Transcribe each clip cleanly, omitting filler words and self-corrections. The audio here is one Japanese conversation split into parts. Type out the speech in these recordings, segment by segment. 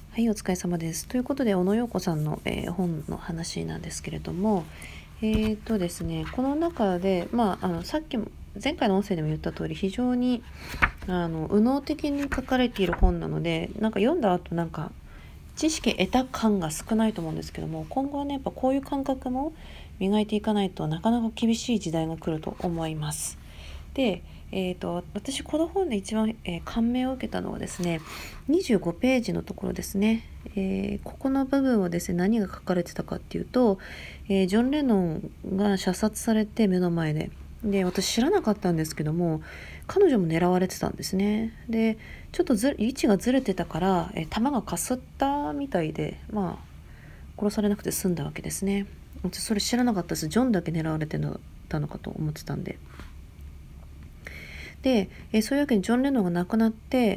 はい、お疲れ様です。ということで、小野洋子さんの、本の話なんですけれども、ですね、この中で、さっきも、前回の音声でも言った通り、非常に、右脳的に書かれている本なので、読んだ後、知識得た感が少ないと思うんですけども、今後はね、やっぱこういう感覚も磨いていかないとなかなか厳しい時代が来ると思います。で、私この本で一番、感銘を受けたのはですね、25ページのところですね。ここの部分はですね、何が書かれてたかっていうと、ジョン・レノンが射殺されて目の前で、私知らなかったんですけども、彼女も狙われてたんですね。で、ちょっと位置がずれてたから、弾がかすったみたいで、殺されなくて済んだわけですね。私それ知らなかったです。ジョンだけ狙われてたのかと思ってたんで。で、そういうわけでジョン・レノンが亡くなって、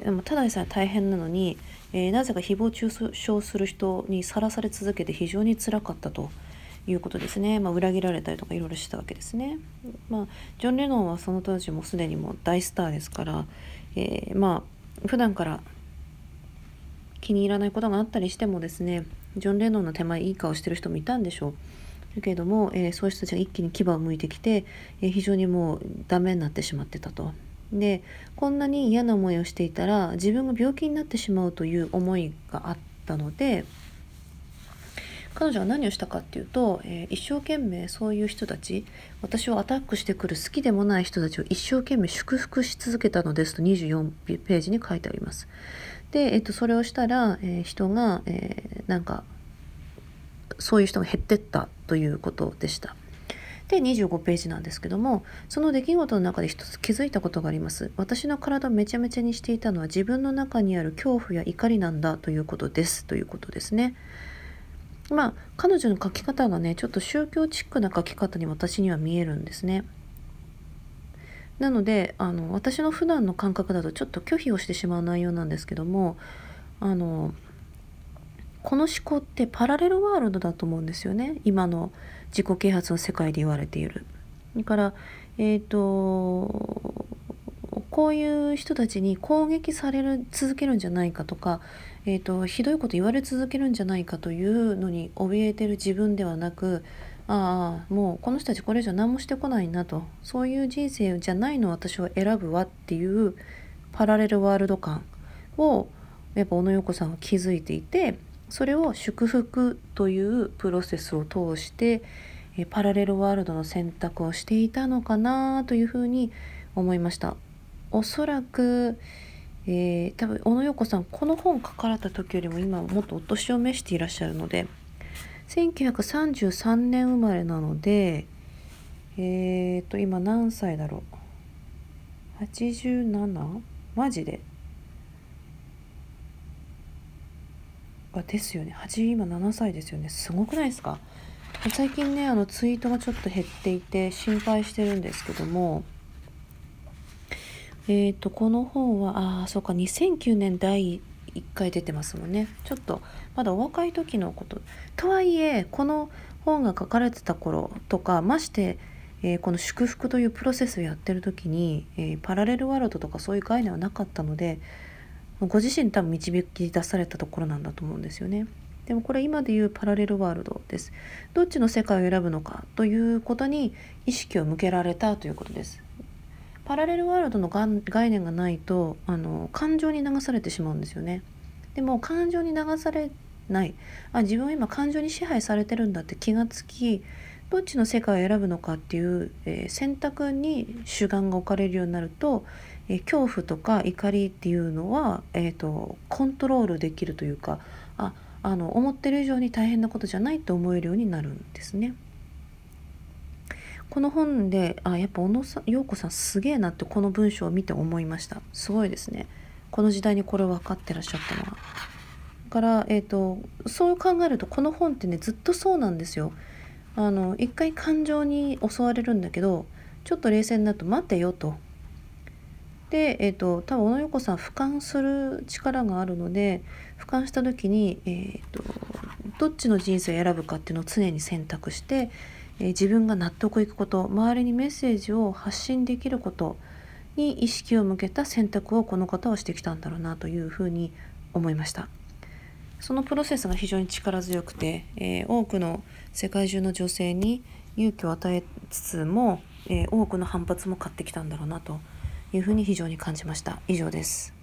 ただでさえ大変なのに、なぜか誹謗中傷する人にさらされ続けて非常に辛かったということですね。裏切られたりとかいろいろしたわけですね。ジョン・レノンはその当時もすでにもう大スターですから、普段から気に入らないことがあったりしてもですね、ジョン・レノンの手前いい顔してる人もいたんでしょう。だけれども、そういう人たちが一気に牙を向いてきて、非常にもうダメになってしまってたと。で、こんなに嫌な思いをしていたら自分が病気になってしまうという思いがあったので、彼女は何をしたかっていうと、一生懸命そういう人たち、私をアタックしてくる好きでもない人たちを一生懸命祝福し続けたのですと24ページに書いてあります。で、それをしたら、人が、そういう人が減ってったということでした。で、25ページなんですけども、その出来事の中で一つ気づいたことがあります。私の体をめちゃめちゃにしていたのは自分の中にある恐怖や怒りなんだということですということですね。彼女の書き方がね、ちょっと宗教チックな書き方に私には見えるんですね。なので、私の普段の感覚だとちょっと拒否をしてしまう内容なんですけども、この思考ってパラレルワールドだと思うんですよね。今の自己啓発の世界で言われている。だから、こういう人たちに攻撃され続けるんじゃないかとか、ひどいこと言われ続けるんじゃないかというのに怯えてる自分ではなく、もうこの人たちこれ以上何もしてこないなと、そういう人生じゃないのを私は選ぶわっていうパラレルワールド感をやっぱ小野洋子さんは気づいていて、それを祝福というプロセスを通してパラレルワールドの選択をしていたのかなというふうに思いました。おそらく、多分小野洋子さんこの本書かれた時よりも今もっとお年を召していらっしゃるので、1933年生まれなので、今何歳だろう、 87？ マジでですよね。今7歳ですよね。すごくないですか？最近ね、ツイートがちょっと減っていて心配してるんですけども、この本は、そうか、2009年第1回出てますもんね。ちょっと、まだお若い時のこと。とはいえ、この本が書かれてた頃とか、まして、この祝福というプロセスをやってる時に、パラレルワールドとかそういう概念はなかったので、ご自身多分導き出されたところなんだと思うんですよね。でもこれ今でいうパラレルワールドです。どっちの世界を選ぶのかということに意識を向けられたということです。パラレルワールドの概念がないと感情に流されてしまうんですよね。でも感情に流されない、自分は今感情に支配されてるんだって気がつき、どっちの世界を選ぶのかっていう、選択に主眼が置かれるようになると、恐怖とか怒りっていうのは、コントロールできるというか、思ってる以上に大変なことじゃないと思えるようになるんですね。この本でやっぱ小野洋子さんすげえなってこの文章を見て思いました。すごいですね。この時代にこれを分かってらっしゃったのは。だから、そう考えるとこの本ってね、ずっとそうなんですよ。一回感情に襲われるんだけど、ちょっと冷静になると待てよと。で、多分小野洋子さん俯瞰する力があるので、俯瞰した時に、どっちの人生を選ぶかっていうのを常に選択して、自分が納得いくこと、周りにメッセージを発信できることに意識を向けた選択をこの方はしてきたんだろうなというふうに思いました。 そのプロセスが非常に力強くて、多くの世界中の女性に勇気を与えつつも、多くの反発も買ってきたんだろうなというふうに非常に感じました。以上です。